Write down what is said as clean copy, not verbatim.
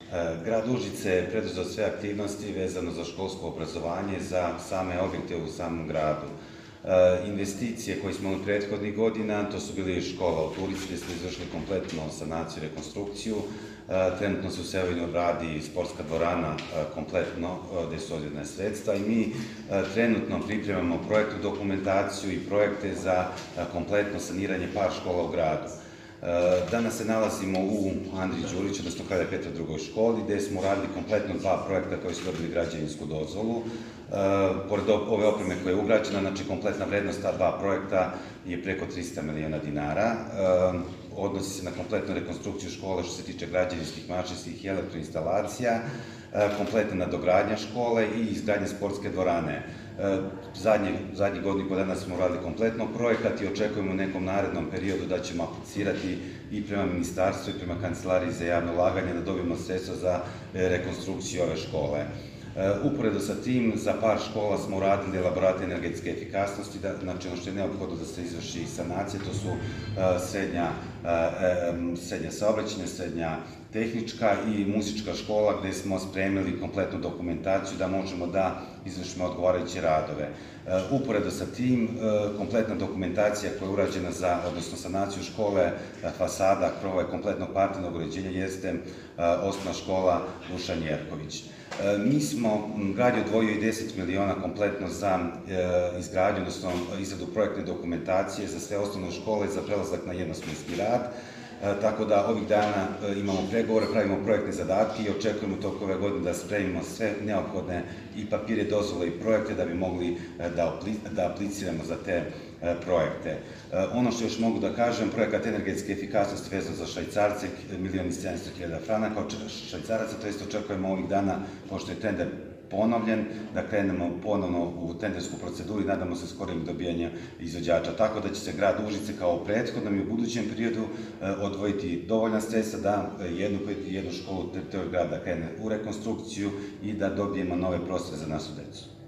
Grad Užice je preduzeo sve aktivnosti vezano za školsko obrazovanje za same objekte u samom gradu. Investicije koje smo imali prethodnih godina, to su bili škola u Turici, gde smo izvršili kompletno sanaciju i rekonstrukciju. Trenutno se u Sevojnu radi sportska dvorana kompletno, gde su odjedne sredstva i mi trenutno pripremamo projektnu dokumentaciju i projekte za kompletno saniranje par škola u gradu. Danas se nalazimo u Andriji Đurić, odnosno Kralja Petra II. Školi, gde smo radili kompletno dva projekta koji su dobili građevinsku dozvolu. Pored ove opreme koja je ugrađena, znači kompletna vrednost ta dva projekta je preko 300 miliona dinara. Odnosi se na kompletnu rekonstrukciju škole što se tiče građevinskih, mašinskih i elektroinstalacija, kompletna nadogradnja škole i izgradnja sportske dvorane. Zadnjih godinu i po dana smo radili kompletno projekat i očekujemo u nekom narednom periodu da ćemo aplicirati i prema ministarstvu i prema Kancelariji za javno ulaganje da dobijemo sredstva za rekonstrukciju ove škole. Uporedo sa tim, za par škola smo uradili elaborate energetske efikasnosti, znači ono što je neophodno da se izvrši sanacija, to su srednja saobraćajna, srednja tehnička i muzička škola, gde smo spremili kompletnu dokumentaciju da možemo da izvršimo odgovarajuće radove. Uporedo sa tim, kompletna dokumentacija koja je urađena za, odnosno sanaciju škole, fasada, krova i kompletnog parternog uređenja jeste osnovna škola Dušan Jerković. Grad je odvojio i 10 miliona kompletno za izgradnju, odnosno izradu projektne dokumentacije za sve osnovne škole za prelazak na jednosmenski rad. Tako da ovih dana imamo pregovore, pravimo projektne zadatke i očekujemo tokom ove godine da spremimo sve neophodne i papire, dozvole i projekte da bi mogli da apliciramo za te projekte. Ono što još mogu da kažem, projekat energetske efikasnosti vezan za Švajcarce, 1.700.000 franaka od Švajcaraca, to jest očekujemo ovih dana, pošto je tender ponovljen, da krenemo ponovno u tendersku proceduru i nadamo se skorim dobijanja izvođača. Tako da će se grad Užice kao u prethodnom i u budućem periodu odvojiti dovoljna sredstva da jednu školu teritoriju grada krene u rekonstrukciju i da dobijemo nove prostore za našu decu.